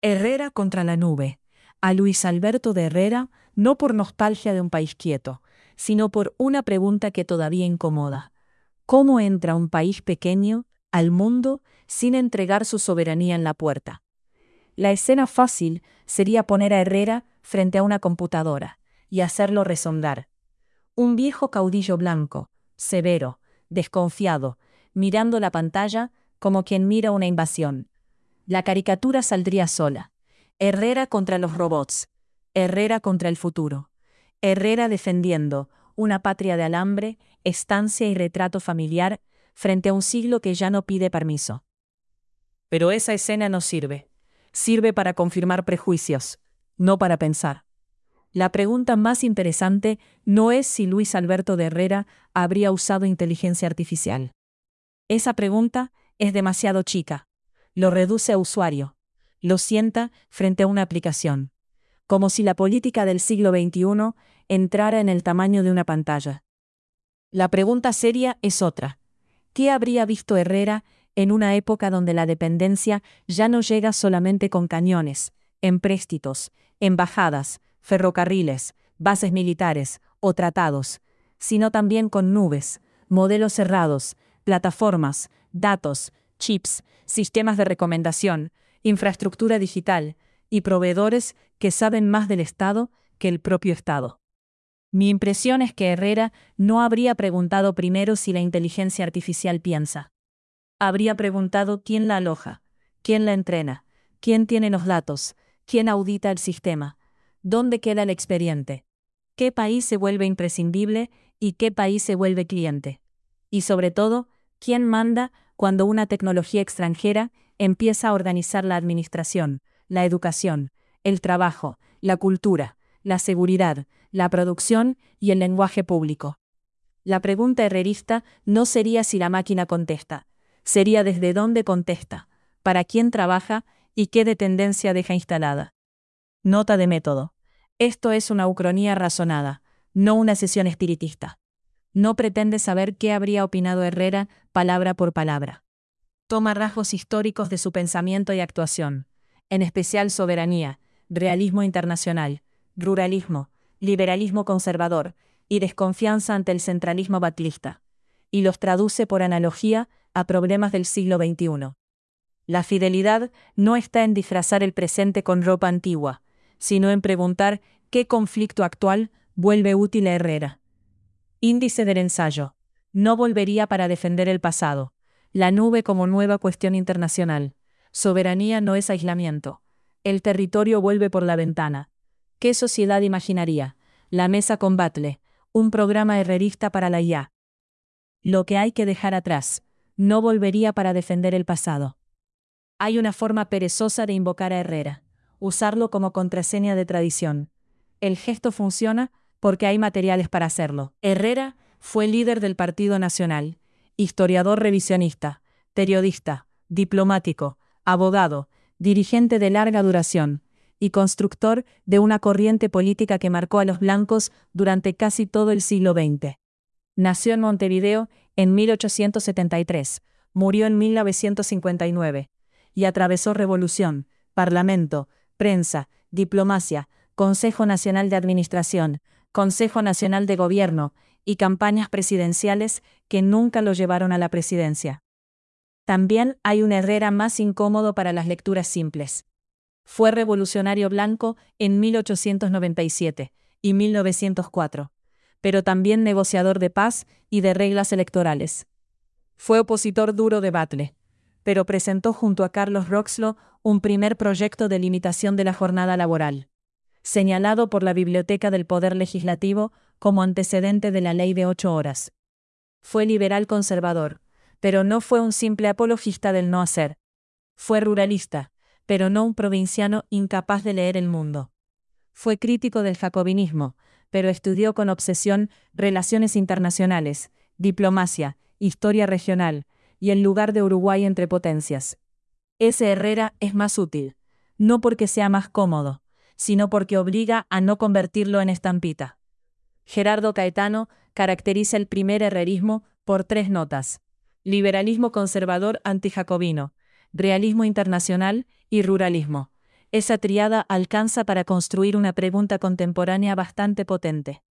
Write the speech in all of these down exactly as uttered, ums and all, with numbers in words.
Herrera contra la nube. A Luis Alberto de Herrera, no por nostalgia de un país quieto, sino por una pregunta que todavía incomoda. ¿Cómo entra un país pequeño al mundo sin entregar su soberanía en la puerta? La escena fácil sería poner a Herrera frente a una computadora y hacerlo resondar. Un viejo caudillo blanco, severo, desconfiado, mirando la pantalla como quien mira una invasión. La caricatura saldría sola. Herrera contra los robots. Herrera contra el futuro. Herrera defendiendo una patria de alambre, estancia y retrato familiar frente a un siglo que ya no pide permiso. Pero esa escena no sirve. Sirve para confirmar prejuicios, no para pensar. La pregunta más interesante no es si Luis Alberto de Herrera habría usado inteligencia artificial. Esa pregunta es demasiado chica. Lo reduce a usuario. Lo sienta frente a una aplicación. Como si la política del siglo veintiuno entrara en el tamaño de una pantalla. La pregunta seria es otra. ¿Qué habría visto Herrera en una época donde la dependencia ya no llega solamente con cañones, empréstitos, embajadas, ferrocarriles, bases militares o tratados, sino también con nubes, modelos cerrados, plataformas, datos, chips, sistemas de recomendación, infraestructura digital y proveedores que saben más del Estado que el propio Estado? Mi impresión es que Herrera no habría preguntado primero si la inteligencia artificial piensa. Habría preguntado quién la aloja, quién la entrena, quién tiene los datos, quién audita el sistema, dónde queda el expediente, qué país se vuelve imprescindible y qué país se vuelve cliente. Y sobre todo, quién manda cuando una tecnología extranjera empieza a organizar la administración, la educación, el trabajo, la cultura, la seguridad, la producción y el lenguaje público. La pregunta herrerista no sería si la máquina contesta, sería desde dónde contesta, para quién trabaja y qué dependencia deja instalada. Nota de método. Esto es una ucronía razonada, no una sesión espiritista. No pretende saber qué habría opinado Herrera palabra por palabra. Toma rasgos históricos de su pensamiento y actuación, en especial soberanía, realismo internacional, ruralismo, liberalismo conservador y desconfianza ante el centralismo batlista, y los traduce por analogía a problemas del siglo veintiuno. La fidelidad no está en disfrazar el presente con ropa antigua, sino en preguntar qué conflicto actual vuelve útil a Herrera. Índice del ensayo. No volvería para defender el pasado. La nube como nueva cuestión internacional. Soberanía no es aislamiento. El territorio vuelve por la ventana. ¿Qué sociedad imaginaría? La mesa con Batlle, un programa herrerista para la I A. Lo que hay que dejar atrás. No volvería para defender el pasado. Hay una forma perezosa de invocar a Herrera. Usarlo como contraseña de tradición. El gesto funciona porque hay materiales para hacerlo. Herrera fue líder del Partido Nacional, historiador revisionista, periodista, diplomático, abogado, dirigente de larga duración y constructor de una corriente política que marcó a los blancos durante casi todo el siglo veinte. Nació en Montevideo en mil ochocientos setenta y tres, murió en mil novecientos cincuenta y nueve, y atravesó revolución, parlamento, prensa, diplomacia, Consejo Nacional de Administración, Consejo Nacional de Gobierno y campañas presidenciales que nunca lo llevaron a la presidencia. También hay un Herrera más incómodo para las lecturas simples. Fue revolucionario blanco en mil ochocientos noventa y siete y mil novecientos cuatro, pero también negociador de paz y de reglas electorales. Fue opositor duro de Batlle, pero presentó junto a Carlos Roxlo un primer proyecto de limitación de la jornada laboral, señalado por la Biblioteca del Poder Legislativo como antecedente de la Ley de ocho horas. Fue liberal conservador, pero no fue un simple apologista del no hacer. Fue ruralista, pero no un provinciano incapaz de leer el mundo. Fue crítico del jacobinismo, pero estudió con obsesión relaciones internacionales, diplomacia, historia regional, y el lugar de Uruguay entre potencias. Ese Herrera es más útil, no porque sea más cómodo, sino porque obliga a no convertirlo en estampita. Gerardo Caetano caracteriza el primer herrerismo por tres notas: liberalismo conservador antijacobino, realismo internacional y ruralismo. Esa tríada alcanza para construir una pregunta contemporánea bastante potente.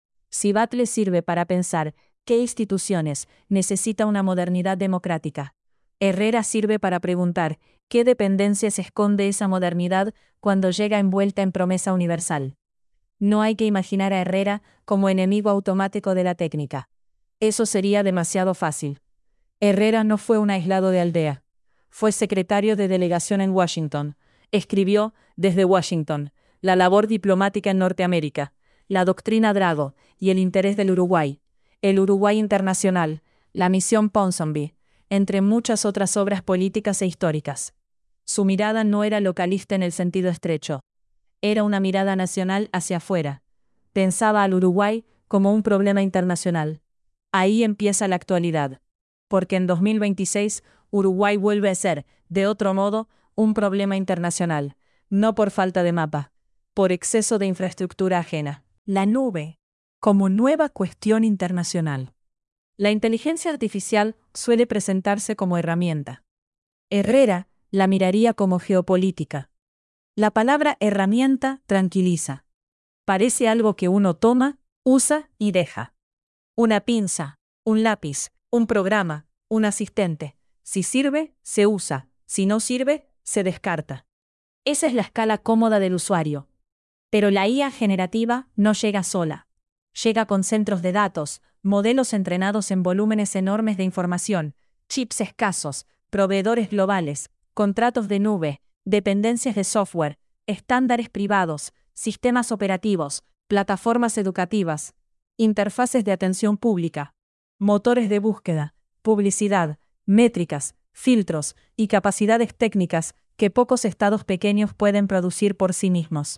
Si Batlle sirve para pensar qué instituciones necesita una modernidad democrática, Herrera sirve para preguntar qué dependencias esconde esa modernidad cuando llega envuelta en promesa universal. No hay que imaginar a Herrera como enemigo automático de la técnica. Eso sería demasiado fácil. Herrera no fue un aislado de aldea. Fue secretario de delegación en Washington. Escribió, desde Washington, la labor diplomática en Norteamérica, la doctrina Drago y el interés del Uruguay, el Uruguay internacional, la misión Ponsonby, entre muchas otras obras políticas e históricas. Su mirada no era localista en el sentido estrecho. Era una mirada nacional hacia afuera. Pensaba al Uruguay como un problema internacional. Ahí empieza la actualidad. Porque en dos mil veintiséis, Uruguay vuelve a ser, de otro modo, un problema internacional. No por falta de mapa, por exceso de infraestructura ajena. La nube, como nueva cuestión internacional. La inteligencia artificial suele presentarse como herramienta. Herrera la miraría como geopolítica. La palabra herramienta tranquiliza. Parece algo que uno toma, usa y deja. Una pinza, un lápiz, un programa, un asistente. Si sirve, se usa. Si no sirve, se descarta. Esa es la escala cómoda del usuario. Pero la I A generativa no llega sola. Llega con centros de datos, modelos entrenados en volúmenes enormes de información, chips escasos, proveedores globales, contratos de nube, dependencias de software, estándares privados, sistemas operativos, plataformas educativas, interfaces de atención pública, motores de búsqueda, publicidad, métricas, filtros y capacidades técnicas que pocos estados pequeños pueden producir por sí mismos.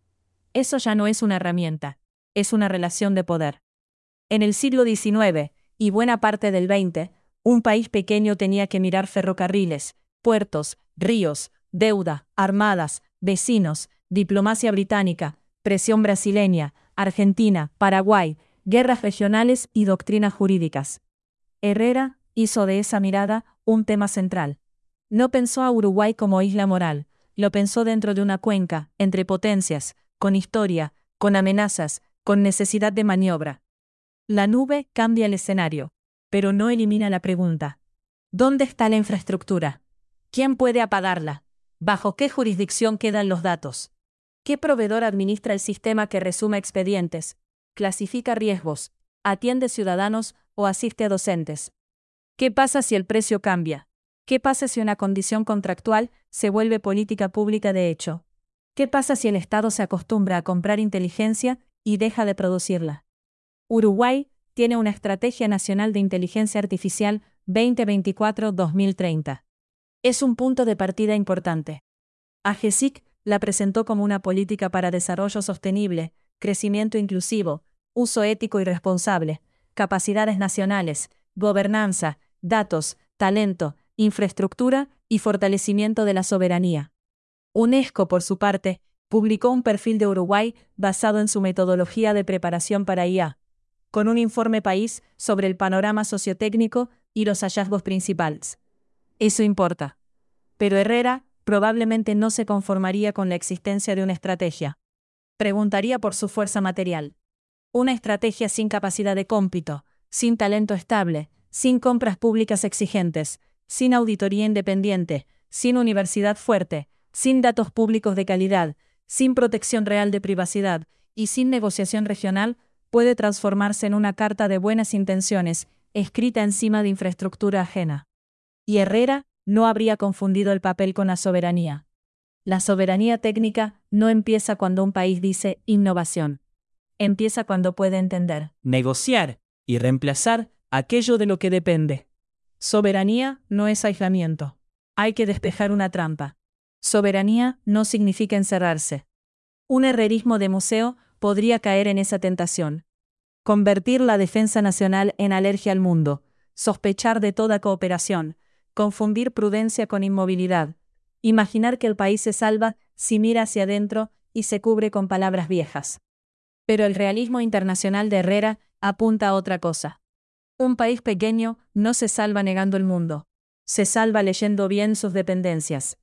Eso ya no es una herramienta, es una relación de poder. En el siglo diecinueve, y buena parte del veinte, un país pequeño tenía que mirar ferrocarriles, puertos, ríos, deuda, armadas, vecinos, diplomacia británica, presión brasileña, Argentina, Paraguay, guerras regionales y doctrinas jurídicas. Herrera hizo de esa mirada un tema central. No pensó a Uruguay como isla moral, lo pensó dentro de una cuenca, entre potencias, con historia, con amenazas, con necesidad de maniobra. La nube cambia el escenario, pero no elimina la pregunta. ¿Dónde está la infraestructura? ¿Quién puede apagarla? ¿Bajo qué jurisdicción quedan los datos? ¿Qué proveedor administra el sistema que resume expedientes, clasifica riesgos, atiende ciudadanos o asiste a docentes? ¿Qué pasa si el precio cambia? ¿Qué pasa si una condición contractual se vuelve política pública de hecho? ¿Qué pasa si el Estado se acostumbra a comprar inteligencia y deja de producirla? Uruguay tiene una Estrategia Nacional de Inteligencia Artificial veinte veinticuatro a dos mil treinta. Es un punto de partida importante. AGESIC la presentó como una política para desarrollo sostenible, crecimiento inclusivo, uso ético y responsable, capacidades nacionales, gobernanza, datos, talento, infraestructura y fortalecimiento de la soberanía. UNESCO, por su parte, publicó un perfil de Uruguay basado en su metodología de preparación para I A, con un informe país sobre el panorama sociotécnico y los hallazgos principales. Eso importa. Pero Herrera probablemente no se conformaría con la existencia de una estrategia. Preguntaría por su fuerza material. Una estrategia sin capacidad de cómpito, sin talento estable, sin compras públicas exigentes, sin auditoría independiente, sin universidad fuerte, sin datos públicos de calidad, sin protección real de privacidad y sin negociación regional, puede transformarse en una carta de buenas intenciones, escrita encima de infraestructura ajena. Y Herrera no habría confundido el papel con la soberanía. La soberanía técnica no empieza cuando un país dice innovación. Empieza cuando puede entender, negociar y reemplazar aquello de lo que depende. Soberanía no es aislamiento. Hay que despejar una trampa. Soberanía no significa encerrarse. Un herrerismo de museo podría caer en esa tentación. Convertir la defensa nacional en alergia al mundo, sospechar de toda cooperación, confundir prudencia con inmovilidad, imaginar que el país se salva si mira hacia adentro y se cubre con palabras viejas. Pero el realismo internacional de Herrera apunta a otra cosa. Un país pequeño no se salva negando el mundo. Se salva leyendo bien sus dependencias.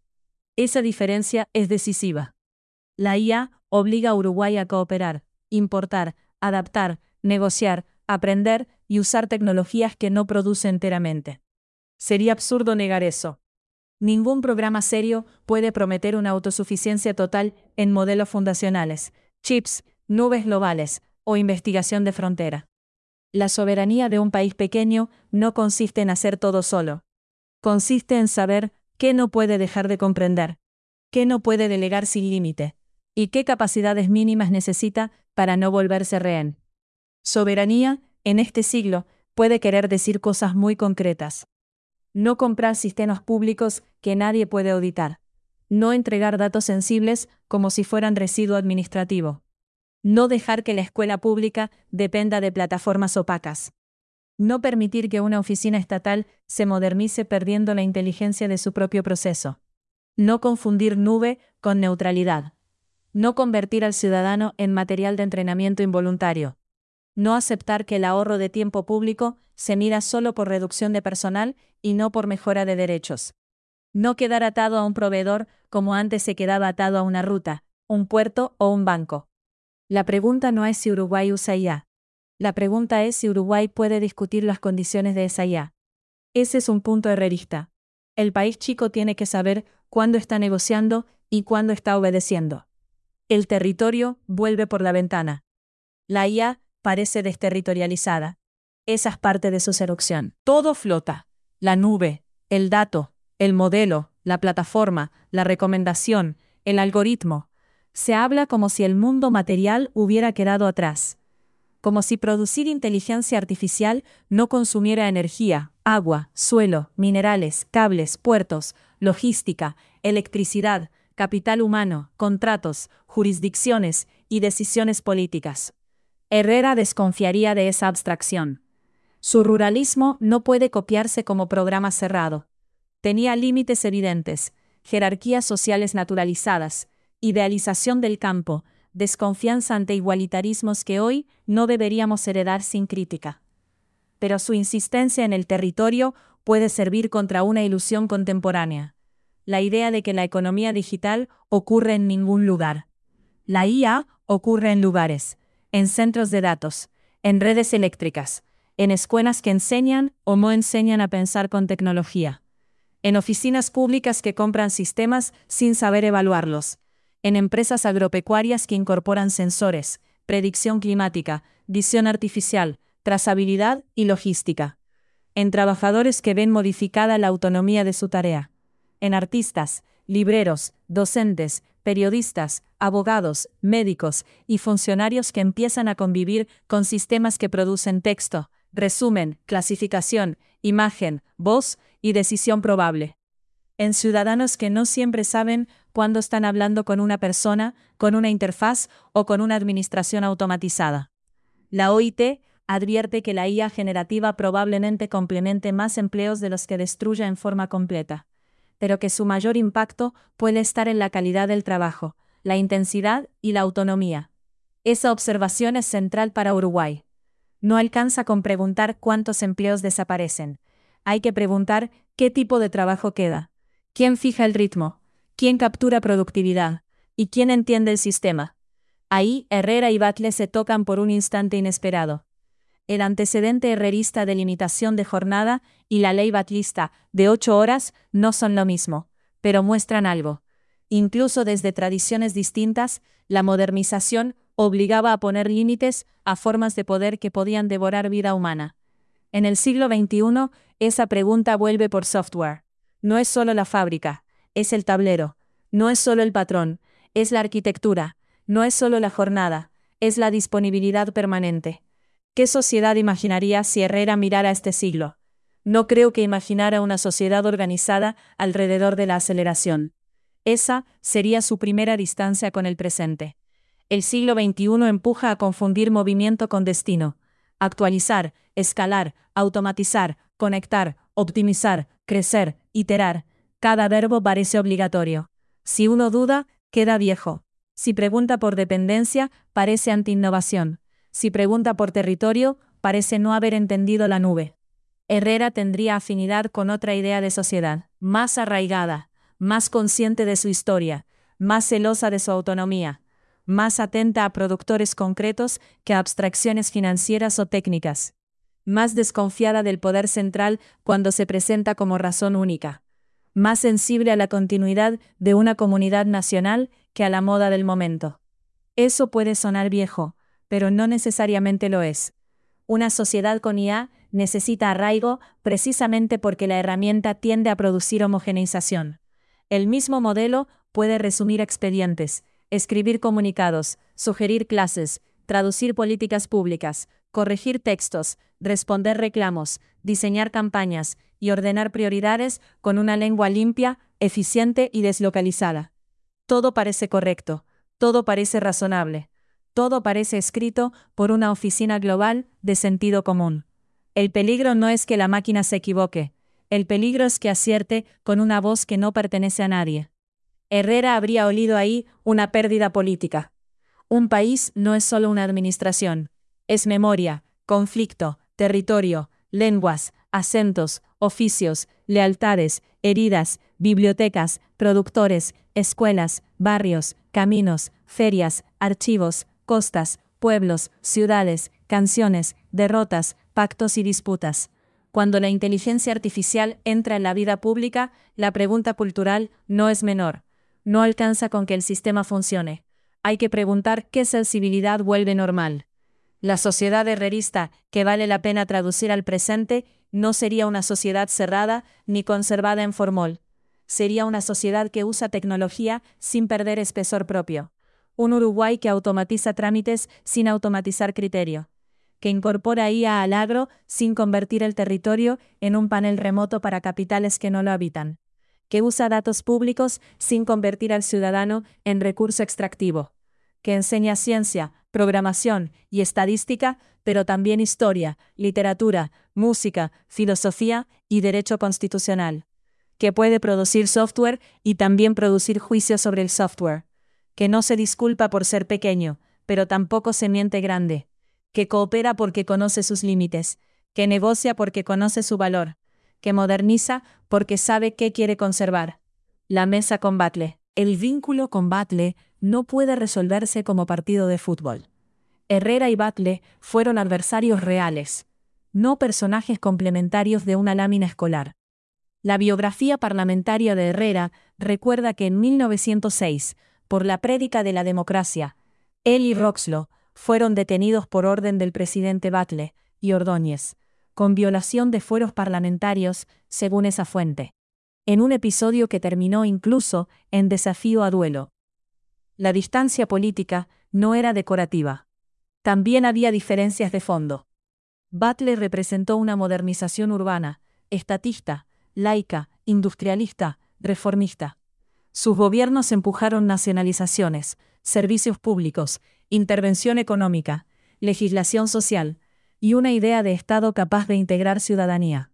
Esa diferencia es decisiva. La I A obliga a Uruguay a cooperar, importar, adaptar, negociar, aprender y usar tecnologías que no produce enteramente. Sería absurdo negar eso. Ningún programa serio puede prometer una autosuficiencia total en modelos fundacionales, chips, nubes globales o investigación de frontera. La soberanía de un país pequeño no consiste en hacer todo solo. Consiste en saber qué no puede dejar de comprender, qué no puede delegar sin límite, y qué capacidades mínimas necesita para no volverse rehén. Soberanía, en este siglo, puede querer decir cosas muy concretas. No comprar sistemas públicos que nadie puede auditar. No entregar datos sensibles como si fueran residuo administrativo. No dejar que la escuela pública dependa de plataformas opacas. No permitir que una oficina estatal se modernice perdiendo la inteligencia de su propio proceso. No confundir nube con neutralidad. No convertir al ciudadano en material de entrenamiento involuntario. No aceptar que el ahorro de tiempo público se mida solo por reducción de personal y no por mejora de derechos. No quedar atado a un proveedor como antes se quedaba atado a una ruta, un puerto o un banco. La pregunta no es si Uruguay usa I A. La pregunta es si Uruguay puede discutir las condiciones de esa I A. Ese es un punto herrerista. El país chico tiene que saber cuándo está negociando y cuándo está obedeciendo. El territorio vuelve por la ventana. La I A parece desterritorializada. Esa es parte de su seducción. Todo flota. La nube, el dato, el modelo, la plataforma, la recomendación, el algoritmo. Se habla como si el mundo material hubiera quedado atrás. Como si producir inteligencia artificial no consumiera energía, agua, suelo, minerales, cables, puertos, logística, electricidad, capital humano, contratos, jurisdicciones y decisiones políticas. Herrera desconfiaría de esa abstracción. Su ruralismo no puede copiarse como programa cerrado. Tenía límites evidentes, jerarquías sociales naturalizadas, idealización del campo, desconfianza ante igualitarismos que hoy no deberíamos heredar sin crítica. Pero su insistencia en el territorio puede servir contra una ilusión contemporánea. La idea de que la economía digital ocurre en ningún lugar. La I A ocurre en lugares, en centros de datos, en redes eléctricas, en escuelas que enseñan o no enseñan a pensar con tecnología, en oficinas públicas que compran sistemas sin saber evaluarlos, en empresas agropecuarias que incorporan sensores, predicción climática, visión artificial, trazabilidad y logística, en trabajadores que ven modificada la autonomía de su tarea, en artistas, libreros, docentes, periodistas, abogados, médicos y funcionarios que empiezan a convivir con sistemas que producen texto, resumen, clasificación, imagen, voz y decisión probable. En ciudadanos que no siempre saben cuándo están hablando con una persona, con una interfaz o con una administración automatizada. La O I T advierte que la I A generativa probablemente complemente más empleos de los que destruya en forma completa, pero que su mayor impacto puede estar en la calidad del trabajo, la intensidad y la autonomía. Esa observación es central para Uruguay. No alcanza con preguntar cuántos empleos desaparecen. Hay que preguntar qué tipo de trabajo queda. ¿Quién fija el ritmo? ¿Quién captura productividad? ¿Y quién entiende el sistema? Ahí, Herrera y Batlle se tocan por un instante inesperado. El antecedente herrerista de limitación de jornada y la ley batlista de ocho horas no son lo mismo, pero muestran algo. Incluso desde tradiciones distintas, la modernización obligaba a poner límites a formas de poder que podían devorar vida humana. En el siglo veintiuno, esa pregunta vuelve por software. No es solo la fábrica, es el tablero. No es solo el patrón, es la arquitectura. No es solo la jornada, es la disponibilidad permanente. ¿Qué sociedad imaginaría si Herrera mirara este siglo? No creo que imaginara una sociedad organizada alrededor de la aceleración. Esa sería su primera distancia con el presente. El siglo veintiuno empuja a confundir movimiento con destino. Actualizar, escalar, automatizar, conectar, optimizar, crecer, iterar. Cada verbo parece obligatorio. Si uno duda, queda viejo. Si pregunta por dependencia, parece anti-innovación. Si pregunta por territorio, parece no haber entendido la nube. Herrera tendría afinidad con otra idea de sociedad, más arraigada, más consciente de su historia, más celosa de su autonomía, más atenta a productores concretos que a abstracciones financieras o técnicas, más desconfiada del poder central cuando se presenta como razón única, más sensible a la continuidad de una comunidad nacional que a la moda del momento. Eso puede sonar viejo, pero no necesariamente lo es. Una sociedad con I A necesita arraigo precisamente porque la herramienta tiende a producir homogeneización. El mismo modelo puede resumir expedientes, escribir comunicados, sugerir clases, traducir políticas públicas, corregir textos, responder reclamos, diseñar campañas y ordenar prioridades con una lengua limpia, eficiente y deslocalizada. Todo parece correcto, todo parece razonable, todo parece escrito por una oficina global de sentido común. El peligro no es que la máquina se equivoque, el peligro es que acierte con una voz que no pertenece a nadie. Herrera habría olido ahí una pérdida política. Un país no es solo una administración, es memoria, conflicto, territorio, lenguas, acentos, oficios, lealtades, heridas, bibliotecas, productores, escuelas, barrios, caminos, ferias, archivos, costas, pueblos, ciudades, canciones, derrotas, pactos y disputas. Cuando la inteligencia artificial entra en la vida pública, la pregunta cultural no es menor. No alcanza con que el sistema funcione. Hay que preguntar qué sensibilidad vuelve normal. La sociedad herrerista, que vale la pena traducir al presente, no sería una sociedad cerrada ni conservada en formol. Sería una sociedad que usa tecnología sin perder espesor propio. Un Uruguay que automatiza trámites sin automatizar criterio. Que incorpora I A al agro sin convertir el territorio en un panel remoto para capitales que no lo habitan. Que usa datos públicos sin convertir al ciudadano en recurso extractivo. Que enseña ciencia, programación y estadística, pero también historia, literatura, música, filosofía y derecho constitucional. Que puede producir software y también producir juicios sobre el software. Que no se disculpa por ser pequeño, pero tampoco se miente grande. Que coopera porque conoce sus límites. Que negocia porque conoce su valor. Que moderniza porque sabe qué quiere conservar. La mesa con Batlle. El vínculo con Batlle no puede resolverse como partido de fútbol. Herrera y Batlle fueron adversarios reales, no personajes complementarios de una lámina escolar. La biografía parlamentaria de Herrera recuerda que en mil novecientos seis, por la prédica de la democracia, él y Roxlo fueron detenidos por orden del presidente Batlle y Ordóñez, con violación de fueros parlamentarios, según esa fuente, en un episodio que terminó incluso en desafío a duelo. La distancia política no era decorativa. También había diferencias de fondo. Batlle representó una modernización urbana, estatista, laica, industrialista, reformista. Sus gobiernos empujaron nacionalizaciones, servicios públicos, intervención económica, legislación social, y una idea de Estado capaz de integrar ciudadanía.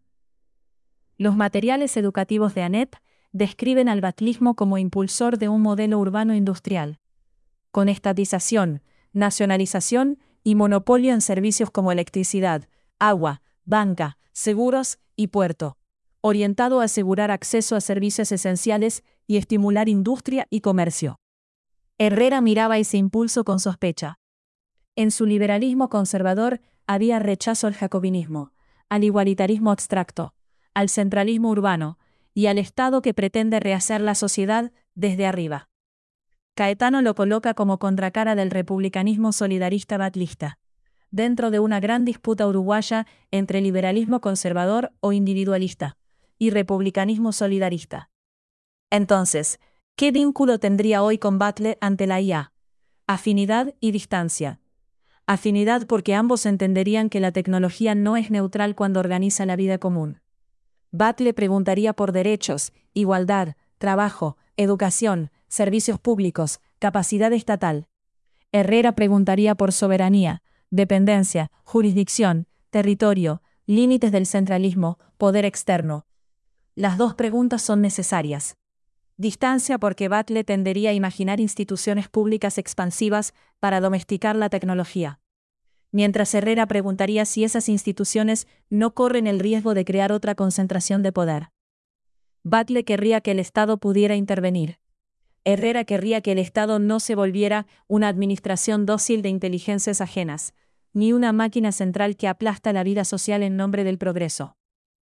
Los materiales educativos de ANEP describen al batlismo como impulsor de un modelo urbano industrial, con estatización, nacionalización y monopolio en servicios como electricidad, agua, banca, seguros y puerto, orientado a asegurar acceso a servicios esenciales y estimular industria y comercio. Herrera miraba ese impulso con sospecha. En su liberalismo conservador había rechazo al jacobinismo, al igualitarismo abstracto, al centralismo urbano y al Estado que pretende rehacer la sociedad desde arriba. Caetano lo coloca como contracara del republicanismo solidarista batlista, dentro de una gran disputa uruguaya entre liberalismo conservador o individualista y republicanismo solidarista. Entonces, ¿qué vínculo tendría hoy con Batlle ante la I A? Afinidad y distancia. Afinidad porque ambos entenderían que la tecnología no es neutral cuando organiza la vida común. Batlle preguntaría por derechos, igualdad, trabajo, educación, servicios públicos, capacidad estatal. Herrera preguntaría por soberanía, dependencia, jurisdicción, territorio, límites del centralismo, poder externo. Las dos preguntas son necesarias. Distancia porque Batlle tendería a imaginar instituciones públicas expansivas para domesticar la tecnología. Mientras Herrera preguntaría si esas instituciones no corren el riesgo de crear otra concentración de poder. Batlle querría que el Estado pudiera intervenir. Herrera querría que el Estado no se volviera una administración dócil de inteligencias ajenas, ni una máquina central que aplasta la vida social en nombre del progreso.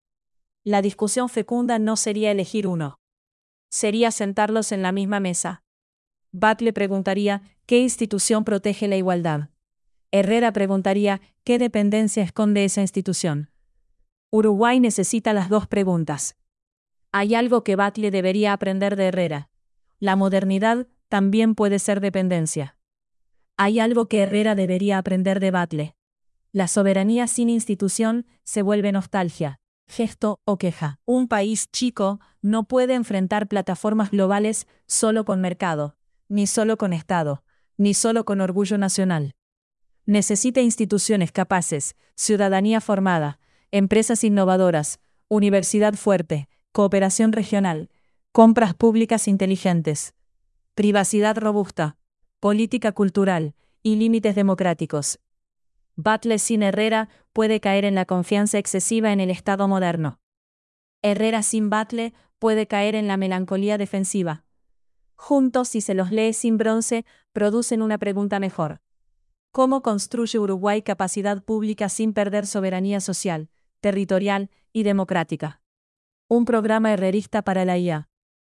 La discusión fecunda no sería elegir uno. Sería sentarlos en la misma mesa. Batlle preguntaría, ¿qué institución protege la igualdad? Herrera preguntaría, ¿qué dependencia esconde esa institución? Uruguay necesita las dos preguntas. Hay algo que Batlle debería aprender de Herrera. La modernidad también puede ser dependencia. Hay algo que Herrera debería aprender de Batlle. La soberanía sin institución se vuelve nostalgia, gesto o queja. Un país chico no puede enfrentar plataformas globales solo con mercado, ni solo con Estado, ni solo con orgullo nacional. Necesita instituciones capaces, ciudadanía formada, empresas innovadoras, universidad fuerte, cooperación regional, compras públicas inteligentes, privacidad robusta, política cultural y límites democráticos. Batlle sin Herrera puede caer en la confianza excesiva en el Estado moderno. Herrera sin Batlle puede caer en la melancolía defensiva. Juntos, si se los lee sin bronce, producen una pregunta mejor. ¿Cómo construye Uruguay capacidad pública sin perder soberanía social, territorial y democrática? Un programa herrerista para la I A.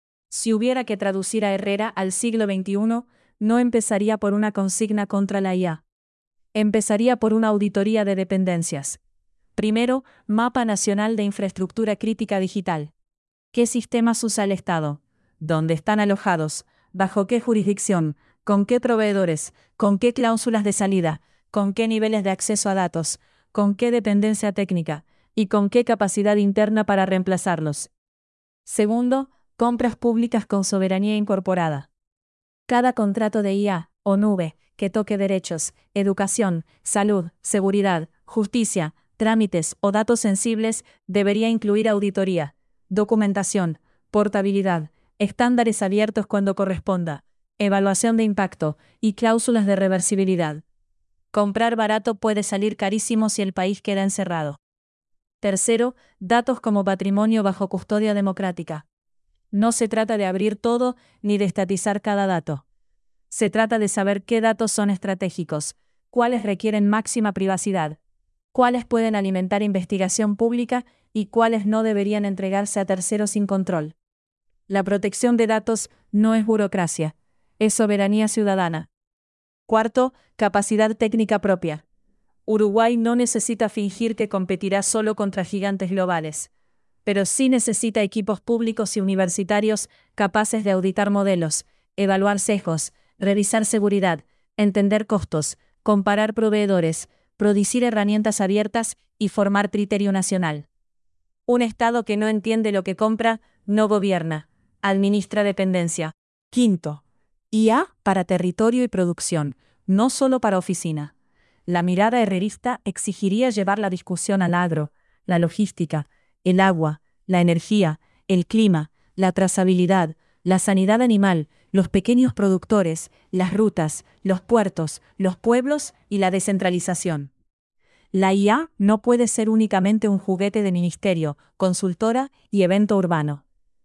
Si hubiera que traducir a Herrera al siglo veintiuno, no empezaría por una consigna contra la I A. Empezaría por una auditoría de dependencias. Primero, Mapa Nacional de Infraestructura Crítica Digital. ¿Qué sistemas usa el Estado? ¿Dónde están alojados? ¿Bajo qué jurisdicción? ¿Con qué proveedores? ¿Con qué cláusulas de salida? ¿Con qué niveles de acceso a datos? ¿Con qué dependencia técnica? ¿Y con qué capacidad interna para reemplazarlos? Segundo, compras públicas con soberanía incorporada. Cada contrato de I A o nube que toque derechos, educación, salud, seguridad, justicia, trámites o datos sensibles debería incluir auditoría, documentación, portabilidad, estándares abiertos cuando corresponda, evaluación de impacto y cláusulas de reversibilidad. Comprar barato puede salir carísimo si el país queda encerrado. Tercero, datos como patrimonio bajo custodia democrática. No se trata de abrir todo ni de estatizar cada dato. Se trata de saber qué datos son estratégicos, cuáles requieren máxima privacidad, cuáles pueden alimentar investigación pública y cuáles no deberían entregarse a terceros sin control. La protección de datos no es burocracia, es soberanía ciudadana. Cuarto, capacidad técnica propia. Uruguay no necesita fingir que competirá solo contra gigantes globales, pero sí necesita equipos públicos y universitarios capaces de auditar modelos, evaluar sesgos, revisar seguridad, entender costos, comparar proveedores, producir herramientas abiertas y formar criterio nacional. Un Estado que no entiende lo que compra, no gobierna, administra dependencia. Quinto, I A para territorio y producción, no solo para oficina. La mirada herrerista exigiría llevar la discusión al agro, la logística, el agua, la energía, el clima, la trazabilidad, la sanidad animal, los pequeños productores, las rutas, los puertos, los pueblos y la descentralización. La I A no puede ser únicamente un juguete de ministerio, consultora y evento urbano.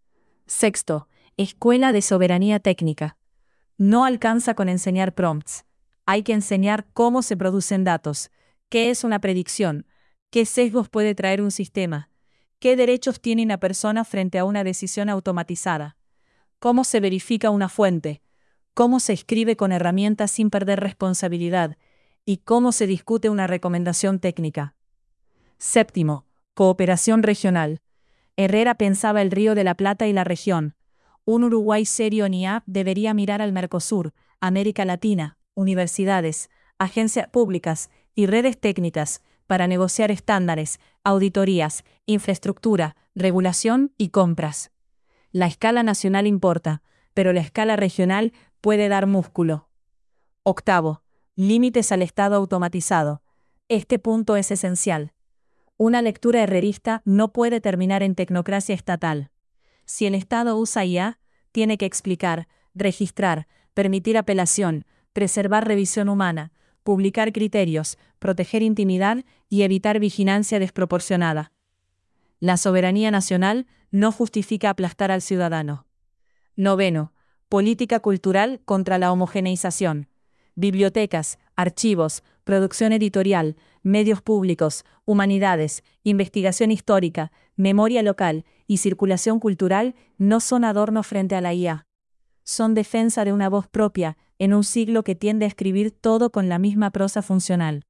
Sexto, escuela de soberanía técnica. No alcanza con enseñar prompts. Hay que enseñar cómo se producen datos, qué es una predicción, qué sesgos puede traer un sistema, qué derechos tiene una persona frente a una decisión automatizada, cómo se verifica una fuente, cómo se escribe con herramientas sin perder responsabilidad y cómo se discute una recomendación técnica. Séptimo, cooperación regional. Herrera pensaba el Río de la Plata y la región. Un Uruguay serio en I A debería mirar al Mercosur, América Latina, universidades, agencias públicas y redes técnicas para negociar estándares, auditorías, infraestructura, regulación y compras. La escala nacional importa, pero la escala regional puede dar músculo. Octavo, límites al Estado automatizado. Este punto es esencial. Una lectura herrerista no puede terminar en tecnocracia estatal. Si el Estado usa I A, tiene que explicar, registrar, permitir apelación, preservar revisión humana, publicar criterios, proteger intimidad y evitar vigilancia desproporcionada. La soberanía nacional no justifica aplastar al ciudadano. Noveno. Política cultural contra la homogeneización. Bibliotecas, archivos, producción editorial, medios públicos, humanidades, investigación histórica, memoria local y circulación cultural no son adornos frente a la I A. Son defensa de una voz propia, en un siglo que tiende a escribir todo con la misma prosa funcional.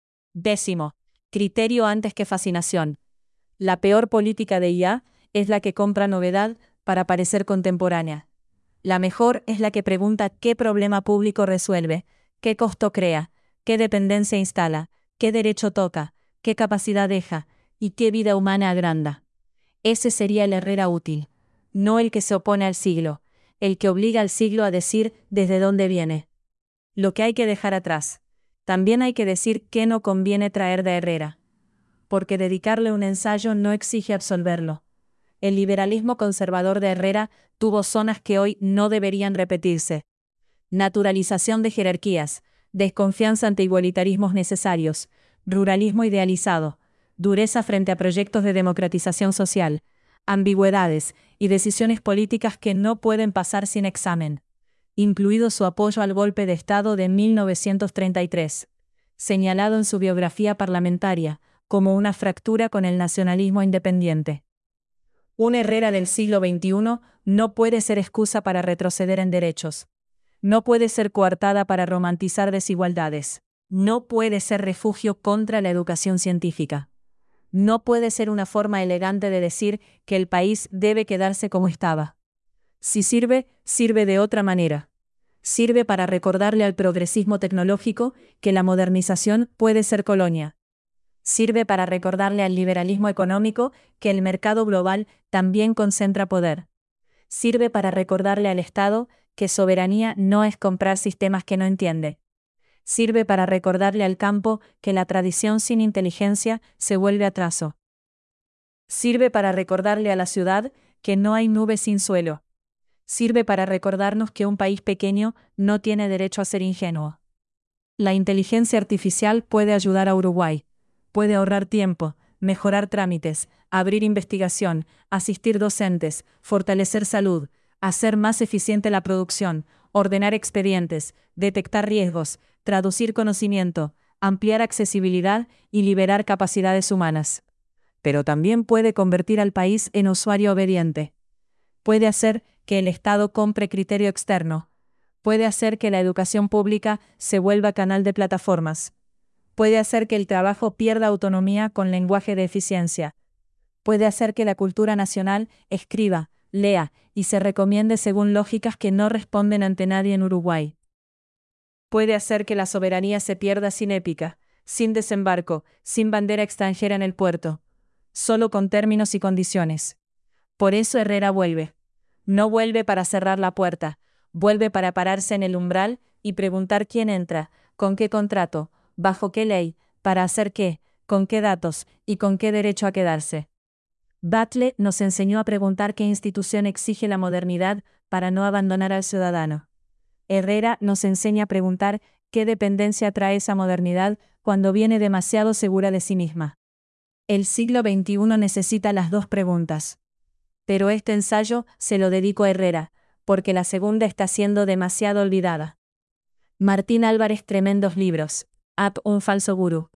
Décimo. Criterio antes que fascinación. La peor política de I A es la que compra novedad para parecer contemporánea. La mejor es la que pregunta qué problema público resuelve, qué costo crea, qué dependencia instala, qué derecho toca, qué capacidad deja y qué vida humana agranda. Ese sería el Herrera útil, no el que se opone al siglo, el que obliga al siglo a decir desde dónde viene. Lo que hay que dejar atrás. También hay que decir qué no conviene traer de Herrera. Porque dedicarle un ensayo no exige absolverlo. El liberalismo conservador de Herrera tuvo zonas que hoy no deberían repetirse. Naturalización de jerarquías, desconfianza ante igualitarismos necesarios, ruralismo idealizado, dureza frente a proyectos de democratización social, ambigüedades y decisiones políticas que no pueden pasar sin examen, incluido su apoyo al golpe de Estado de mil novecientos treinta y tres, señalado en su biografía parlamentaria como una fractura con el nacionalismo independiente. Un Herrera del siglo veintiuno no puede ser excusa para retroceder en derechos. No puede ser coartada para romantizar desigualdades. No puede ser refugio contra la educación científica. No puede ser una forma elegante de decir que el país debe quedarse como estaba. Si sirve, sirve de otra manera. Sirve para recordarle al progresismo tecnológico que la modernización puede ser colonia. Sirve para recordarle al liberalismo económico que el mercado global también concentra poder. Sirve para recordarle al Estado que soberanía no es comprar sistemas que no entiende. Sirve para recordarle al campo que la tradición sin inteligencia se vuelve atraso. Sirve para recordarle a la ciudad que no hay nube sin suelo. Sirve para recordarnos que un país pequeño no tiene derecho a ser ingenuo. La inteligencia artificial puede ayudar a Uruguay. Puede ahorrar tiempo, mejorar trámites, abrir investigación, asistir docentes, fortalecer salud, hacer más eficiente la producción, ordenar expedientes, detectar riesgos, traducir conocimiento, ampliar accesibilidad y liberar capacidades humanas. Pero también puede convertir al país en usuario obediente. Puede hacer que el Estado compre criterio externo. Puede hacer que la educación pública se vuelva canal de plataformas. Puede hacer que el trabajo pierda autonomía con lenguaje de eficiencia. Puede hacer que la cultura nacional escriba, lea y se recomiende según lógicas que no responden ante nadie en Uruguay. Puede hacer que la soberanía se pierda sin épica, sin desembarco, sin bandera extranjera en el puerto, solo con términos y condiciones. Por eso Herrera vuelve. No vuelve para cerrar la puerta, vuelve para pararse en el umbral y preguntar quién entra, con qué contrato, bajo qué ley, para hacer qué, con qué datos y con qué derecho a quedarse. Batlle nos enseñó a preguntar qué institución exige la modernidad para no abandonar al ciudadano. Herrera nos enseña a preguntar qué dependencia trae esa modernidad cuando viene demasiado segura de sí misma. El siglo veintiuno necesita las dos preguntas. Pero este ensayo se lo dedico a Herrera, porque la segunda está siendo demasiado olvidada. Martín Álvarez. Tremendos libros. App Un falso gurú.